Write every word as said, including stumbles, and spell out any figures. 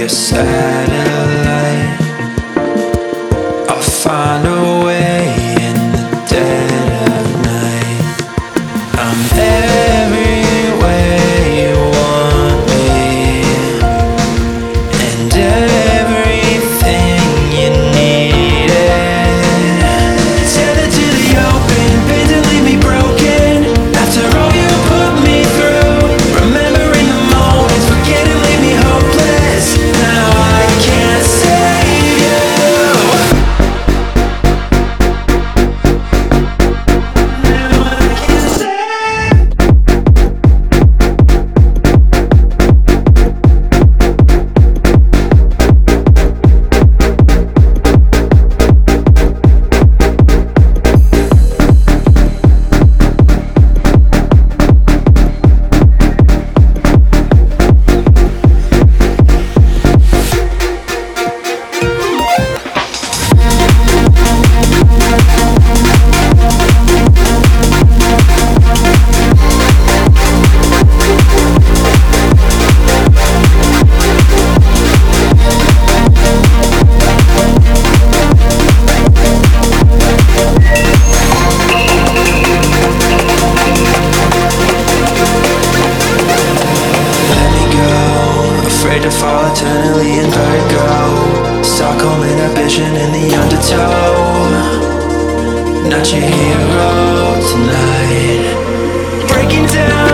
satellite. I'll find a way in the dead of night. I'm everywhere you want me, and everything you needed. Tethered to the open, pain to leave me broken. After all you put me through, remembering the moments, forget and leave me hopeless. Now I can't save you. Now I can't save. Afraid to fall eternally in vertigo. Stockholm inhibition in the undertow. Not your hero tonight. Breaking down.